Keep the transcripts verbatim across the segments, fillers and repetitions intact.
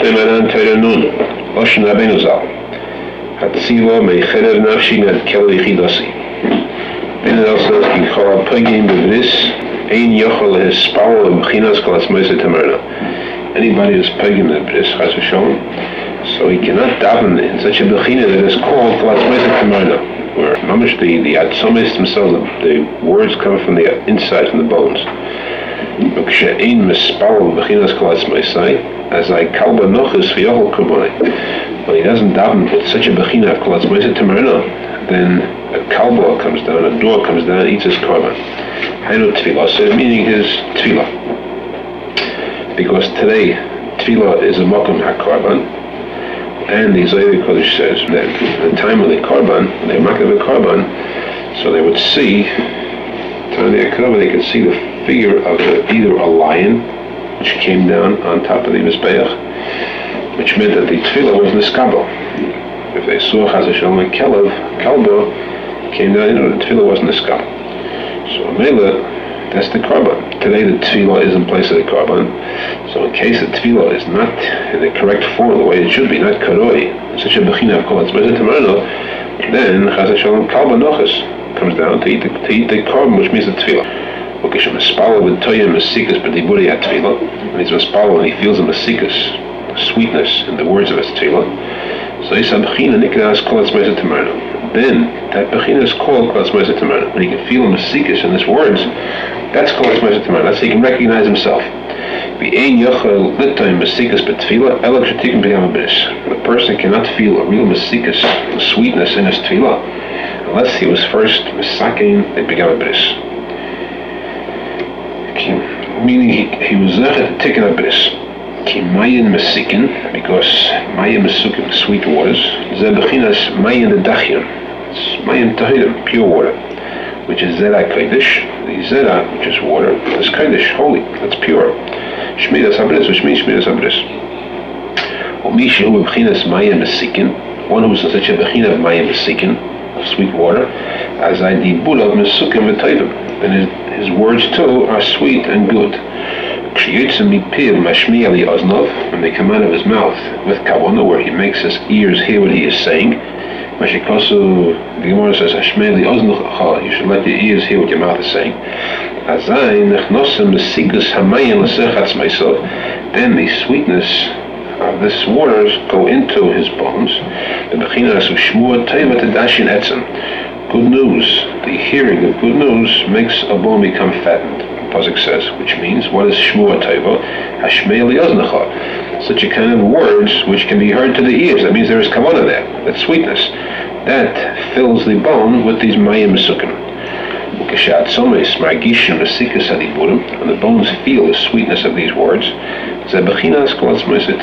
Manan Torah Nun, Lashon Rabbeinu Zal. Hatziva meicherev nafshi nad kel yichidasi. Ben el says ki chol pagim b'vris ein yochel hispal b'chinas kol atzmoisei tamarna. Anybody who's pagim b'vris chas v'sholom, so he cannot daven in such a b'china that is called kol atzmoisei tamarna, where mamish the the atzomis themselves, the, the words come from the inside, from the bones. V'kshe'ein mispal b'chinas kol atzmoisei, as I kalba nochus v'yochel kurbonai. When he doesn't daven with such a bechina of kol atzmoisei tamarna, then a kalba comes down, a door comes down, and eats his korban. Hainu tefillah, so meaning his tefillah. Because today, tefillah is a mokum ha-korban, and the Zohar Kodesh says that at the time of the korban, when they makar the korban, so they would see, at the time of the korban, they could see the figure of a, either a lion, which came down on top of the mizbeach, which meant that the tefillah was niskabel. If they saw chas v'sholom a kelev, kalba, came down, you know, the tefillah wasn't niskabel. So mele, that's the korban. Today the tefillah is in place of the korban. So in case the tefillah is not in the correct form, the way it should be, not karoi, such a bechina of kol atzmoisei tamarna, then chas v'sholom kalba nochus comes down to eat the, to eat the korban, which means the tefillah. When he's mispalel and he feels the masikas, sweetness in the words of his tefillah, so he said bechina nikras kol atzmoisei tamarna. Then that bechina is called kol atzmoisei tamarna. When he can feel masikas in his words, that's kol atzmoisei tamarna. That's how he can recognize himself. V'ein yochel litoim masikas b'tefillah ela k'shetikim b'yam b'ris. The person cannot feel a real masikas, sweetness in his tefillah, unless he was first misakin b'yam b'ris. Meaning he, he was zechet tikkun abris. Ki mayin mesikin, because mayin mesukim, sweet waters. Ze bechinas mayin the dachyon. It's mayin tahirim, pure water, which is zera kodesh. The zera, which is water, is kodesh, holy. That's pure. Shmiras abris, which means shmiras abris. Umishi hu bechinas mayin mesikin. One who is in such a bechina of mayin mesikin, of sweet water, as I dibur of mesukim v'toivim. Then his, his words too are sweet and good. When they come out of his mouth with kavanah, where he makes his ears hear what he is saying. The Gemara says, you should let your ears hear what your mouth is saying. Then the sweetness of this waters go into his bones. Good news, the hearing of good news makes a bone become fattened, Pasuk says, which means, what is Shmua Teva? Hashmei li'oznecha. Such a kind of words which can be heard to the ears. That means there is kavanah there, that sweetness. That fills the bone with these mayim mesukim. When the bones feel the sweetness of these words, that's the bechina of kol atzmoisei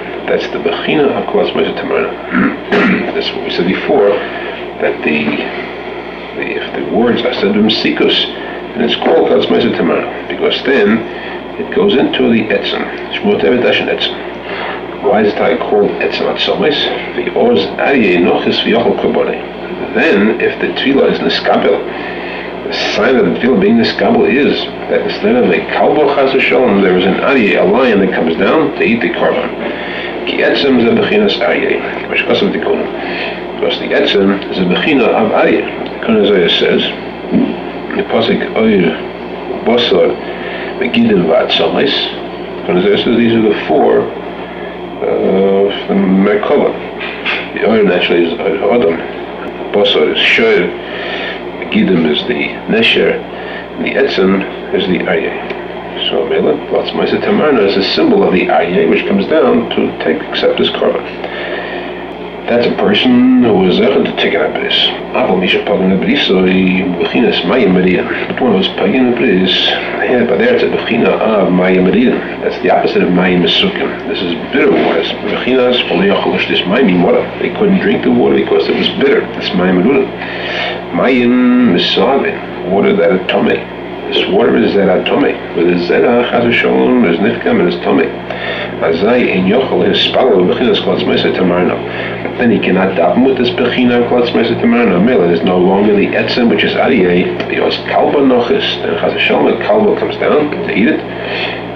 tamarna. That's what we said before, that the, the if the words are said b'mesikus, and it's called kol atzmoisei tamarna, because then it goes into the etzem. Shmua Teva Dashin etzem. Why is it called etzem atzomis? The oz aryeh nochis v'yochel kurbonai. Then, if the tefillah is niskabel, the sign of the tefillah being niskabel is that instead of a kalbo chas v'sholom, there is an aryeh, a lion that comes down to eat the korban. Ki etzem ze bechinas aryeh. Meshkasav tikunu. Because the etzem is a bechina of aryeh. The Kohen Zohar says, the pasuk oir bosor megidim v'atzomis. The Kohen Zohar says these are the four of the Merkava. The oir naturally is Adam. Bosor is shoir. Megidim is the nesher. And the etzem is the aryeh. So Mela, Atzmoisei tamarna is a symbol of the aryeh, which comes down to take accept his korban. That's a person who is able to take an abris. Aval misha pagin abris, so he bechinas mayim meridim. But one who is pagin abris, yeah, but there it's a bechina of mayim meridim. That's the opposite of mayim mesukim. This is bitter waters. Bechinas poliyacholish this mayim water. They couldn't drink the water because it was bitter. This mayim meridim. Mayim misavin, water that is tummy. This water is zera tummy. With the zera chas v'sholom is nifkam and is tummy. Azai in yochel his spalo bechinas kol atzmoisei tamarna. Then he cannot daven with this bechina of kol atzmoisei tamarna. Mela, it is no longer the etzem, which is aryeh, because kalba nochis. Then chas v'sholom, kalba comes down to eat it.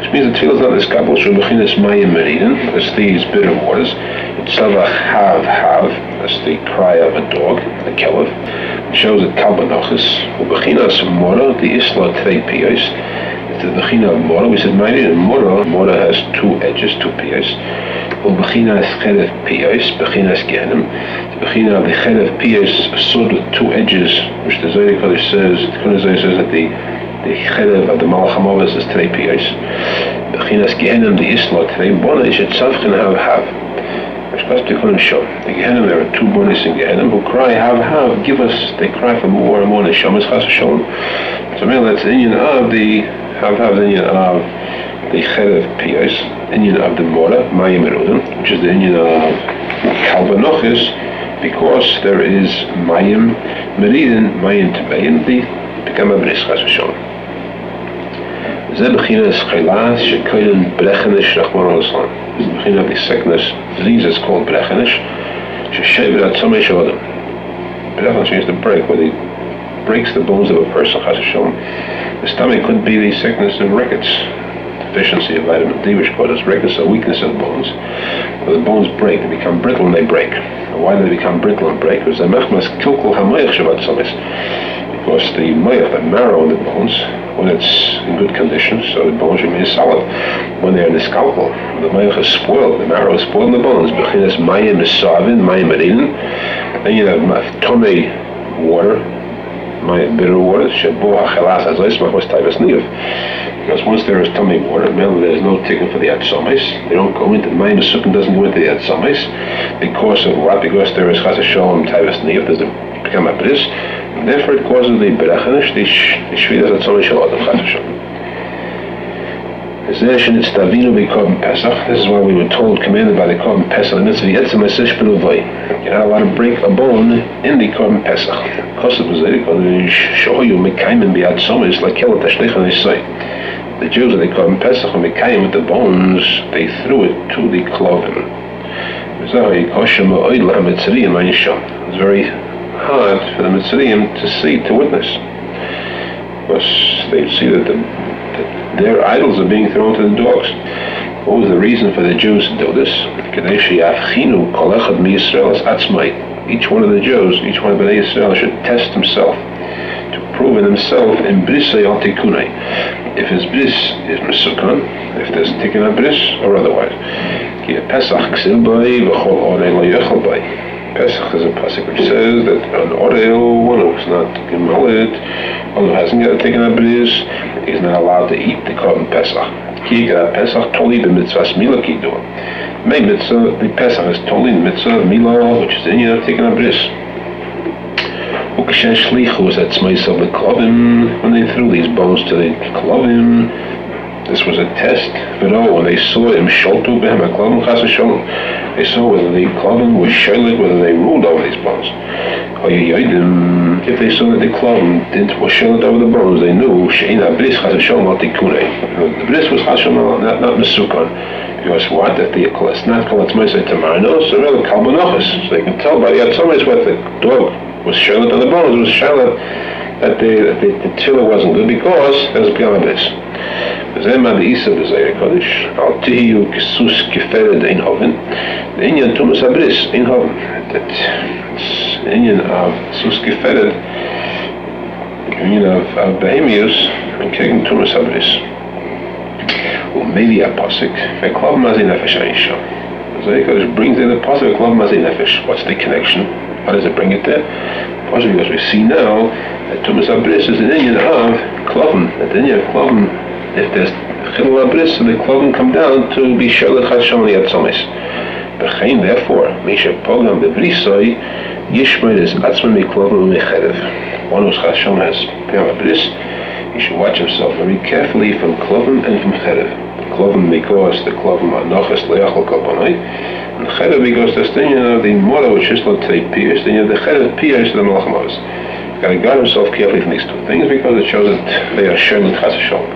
which means the tefillah is not iskabel shel bechinas mayim meriden, that's these bitter waters. It's tzavach hav hav, that's the cry of a dog, the kelev. It shows that kalbanochis, ubechinas mora, the isla trei piyos. It's the bechina of mora. We said meriden, mora, mora has two edges, two piyos. Ubechinas cherev piyos, bechinas gehenim. The bechina of the cherev piyos, a sword with two edges, which the Zohar Kodesh says, the Kodesh says that the the cherev of the malach hamoves is trei piyos. Bechinas gehenim, the isla trei bona, is it tzavchin hav hav. The Gehenim, there are two bonis in Gehenim who cry, have, have, give us, they cry for more and more neshamas, chas v'sholom. So maybe that's the inyan of the, have, have, the inyan of the cherev piyos, inyan of the mora, mayim erudim, which is the inyan of kalbanochis, because there is mayim meridin, mayim tebeyin, the become a bris, chas v'sholom. זה בחינת שחילה שקודם ברechenish רחמנא ליצלן. זה בחינת the sickness, disease is called ברechenish, ששבר עצמי של אדם. Brechenish means to break, where it breaks the bones of a person, chas v'sholom. The stomach could be the sickness of rickets, deficiency of vitamin D, which causes rickets, a weakness of bones. Where the bones break, they become brittle and they break. And why do they become brittle and break? Because the mechmas kilkul hamoyach shavat samis. Because the moyach, the marrow in the bones, when it's in good condition, so the bones remain solid. When they're in the scalpel, the moyach is spoiled, the marrow is spoiled in the bones. Bechinas mayim esavin, mayim meridin. Then you have tomei water, mayim bitter water, shebo hachelas azois machmas taivas niyav. Because once there is tummy water, remember there is no tikkun for the atzomis. They don't go into the mayim esukkim, doesn't go into the atzomis. Because of what? Because there is chas v'sholom taivas niyav, does it become a bris. And therefore it causes the berechenish, the shvidas atzomis shel adam, chas v'sholom. This is why we were told, commanded by the Korban Pesach, you're not allowed to break a bone in the Korban Pesach. The Jews, they Korban Pesach, when they came with the bones, they threw it to the klovim. It's very hard for the Mitzrayim to see, to witness. Because they see that the their idols are being thrown to the dogs. What was the reason for the Jews to do this? Each one of the Jews, each one of Bnei Yisrael should test himself, to prove in himself in brisay al tikunai, if his bris is mesukan, if there's tikkun bris or otherwise. Pesach is a pasuk which says that an orel, one who's not gemalit, one who hasn't yet taken a bris, is not allowed to eat the korban Pesach. Ki yikra Pesach toli b'mitzvahs milah ki do. May mitzvah, the Pesach is toli the mitzvah milah, which is in you taking a bris. Ukashen shlichu is at tzmais of the klovim, when they threw these bones to the klovim. This was a test, but oh, when they saw him sholtu behem ha-klovim chas v'sholom, they saw whether the klovim was sholik, whether they ruled over these bones. If they saw that the klovim didn't was sholik over the bones, they knew she'in ha-bris chas v'sholom al tikunei. The bris was chas v'sholom, not, not mesukan. Because what? If the it's not called tzmeisei tamarno, so really kalbanochis. So they can tell by the atzomis what the dog was sholik on the bones, was sholik that the, that the, the tefillah wasn't good because there was a piyam bris. The Indian Tumas Abris in Hoven, that the Indian of Sus Geferet, the Indian of Behemius, and Kegen Tumas Abris. Or maybe a Pasik, a Klav Mazi Nefesh Aisha. Zayikosh brings in the Pasik, Klav Mazi Nefesh. What's the connection? How does it bring it there? Possibly because we see now that Tumas Abris is an Indian of Klavim, that the Indian of Klavim. If there's chilul abris, so the klovim come down to be sholech hashem liatzomis. B'chein, therefore, misha pogam bebrisoi, yishmer is atzma miklovim u'mecherev. One who's hashem has piyam abris, he should watch himself very carefully from klovim and from cherev. Klovim because the klovim are noches leachol kolponoi, and cherev because there's the of the mora which is not three piers, then you have the cherev piers of the malach hamoves. He's got to guard himself carefully from these two things because it shows that they are sholech chas v'sholom.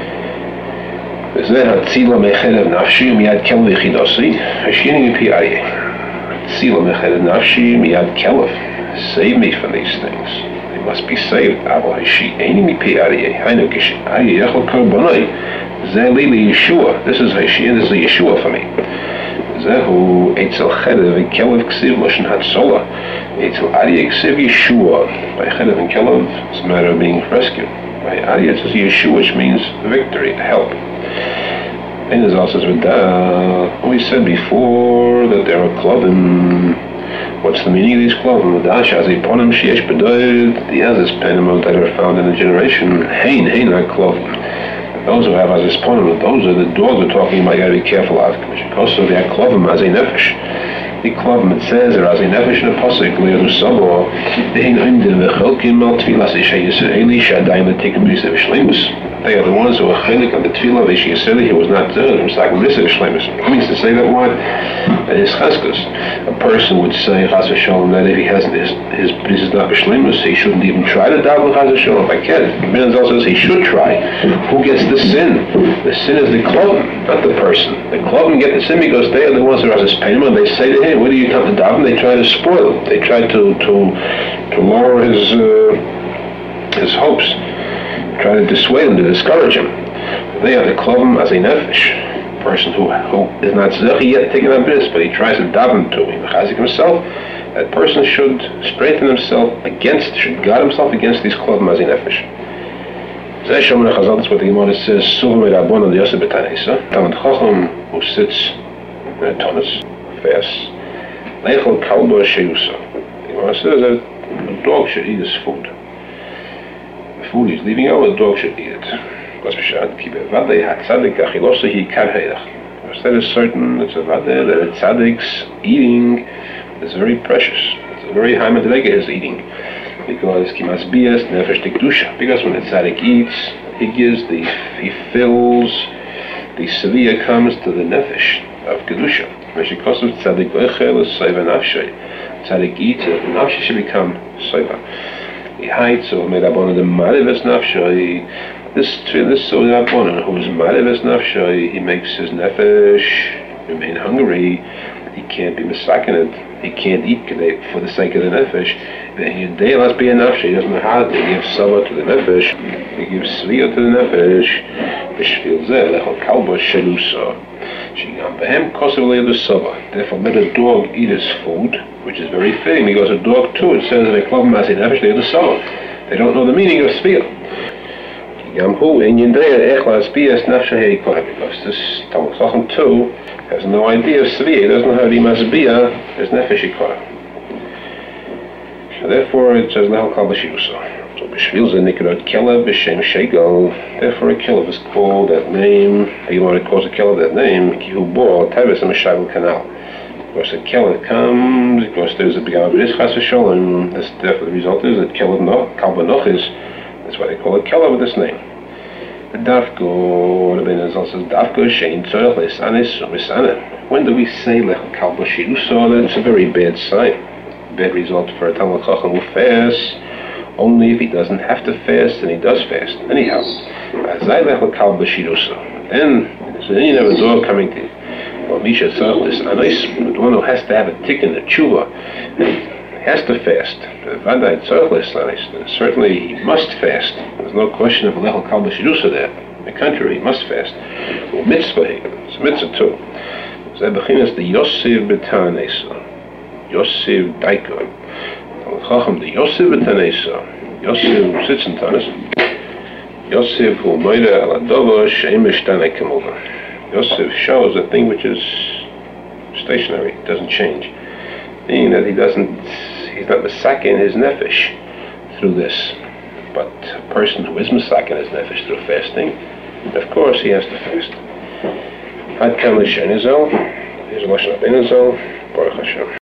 וזה הצילה מחרב נפשי מיד כלב יחידוסי, השני מפי אריה. הצילה מחרב נפשי מיד כלב. Save me from these things. must be saved. Avo Hashi Eini Mipi Aryeh. Hainu Kishi Aryeh Echel Karbonai. Zeh Li Yeshua. This is Hashi and this is Yeshua for me. Zehu Eitzel Chedev and Kelev Ksiv Loshen Hatzola. Eitzel Aryeh Ksiv Yeshua. By Chedev and Kelev, it's a matter of being rescued. By Aryeh, it says Yeshua, which means victory, help. And there's also Zvedah. We said before that there are Klovim. What's the meaning of these Klovim? The Ashaz Eponim Sheyesh Bedoid, the Azis Penimot that are found in the generation. Hein, Hein, not Klovim. Those who have Azis Ponim, those are the dogs we're talking about, you gotta be careful of. Also, they are Klovim as a Nefesh. The Klovim, it says, are as a Nefesh in a Pasuk, Le'adu Sabo, Dehin Oimdil V'chelkim Al Tfilas Isha Yisraeli, Shadayim L'Tikim B'Yisrael Shleimus. They are the ones who are chelik on the tefillah of Isha Yisraeli. He was not there. He was talking B'Yisrael Shleimus. It means to say that what? That his cheskas. A person would say, Chas v'sholom, that if he hasn't, his, his bris is not b'shleimus, he shouldn't even try to daven Chas v'sholom. If I can. Ben Azal says he should try. Who gets the sin? The sin is the klovim, not the person. The klovim get the sin because they are the ones who are as payim, and they say to him, "Where do you come to daven?" They try to spoil him. They try to to to lower his uh, his hopes. Try to dissuade him, to discourage him. They are the klovim as a nefesh. Person who who is not zechi yet taken on bris, but he tries to daven to him, chazik himself. That person should strengthen himself against, should guard himself against these klovim as a nefesh. Zeh shomer Chazal, that's what the Gemara says. Suvam erabon al Yosef betanesa. Talmid Chacham who sits in a tonus, fast. Leichel kalbo sheyusa. The Gemara says that a dog should eat his food. The food he's leaving out, the dog should eat it. That is certain, it's a vade, that a tzaddik's eating is very precious. It's a very high madrega his eating. Because kimasbias nefesh tikdusha. Because when a tzaddik eats, he gives the, he fills, the seviyah comes to the nefesh of kedusha. Meshikosav tzaddik v'echel is soiva nafshay. Tzaddik eats it, the nafshay should become soiva. He hides, so medabon the marives nafshay. This this Rabbanan who is Ma'aleves Nafshay, he makes his nefesh remain hungry. He can't be misakin it. He can't eat for the sake of the nefesh. He must be a nafshay. He doesn't know how to give sava to the nefesh. He gives sviyah to the nefesh. B'shvil zeh lechol kalbo shelusa. Shigam behem kosev le'edu sava. Therefore, let a dog eat his food, which is very fitting because a dog too. It says that a klavim as a nefesh le'edu sava. They don't know the meaning of sviyah. Yamhu in Yindaya Echlas B S Nafshahei Kohen, because this Talmud Chacham too has no idea of Sviyah, he doesn't know how to Masbiyah his Nefesh Kohen. So therefore it says Lehel Kal B'Shirusa. So B'Shvil Zeh Nikrot Kelev B'Shem Shegel. Therefore a Kelev is called that name. You want to call a Kelev that name? Kihu Bo Teves Meshagel Canal. Because the Kelev comes, because there's a Begam B'Ris Chas V'Sholem. This therefore the result is that Kelev no Kal B'Noch is. That's why they call it Kelev with this name. The Dafko, the Ben Azal says, Dafko Shein Tzorech Lesanis Umisana. When do we say Lech Kal B'Shirusa? That's a very bad sign. Bad result for a Talmud Chacham who fasts. Only if he doesn't have to fast, and he does fast. Anyhow, Azai Lech Kal B'Shirusa. Then, so then you have a dog coming to well, Misha Tzorech Lesanis, the one who has to have a tick in the tshuva. Has to fast. Certainly he must fast. There's no question of lechel kal b'shirusa there. On the contrary, he must fast. Well, mitzvah, it's a mitzvah too. Zeh bechinas the Yosef b'tanesa. Yosef daiko. Chacham the Yosef b'tanesa. Yosef sits in tanis. Yosef hu moida al adova she'em mishtana k'mova. Yosef shows a thing which is stationary, doesn't change. Meaning that he doesn't, he's not misakin his nefesh through this. But a person who is misakin his nefesh through fasting, of course he has to fast. Ad kan l'shen izel, here's a lashon of Baruch Hashem.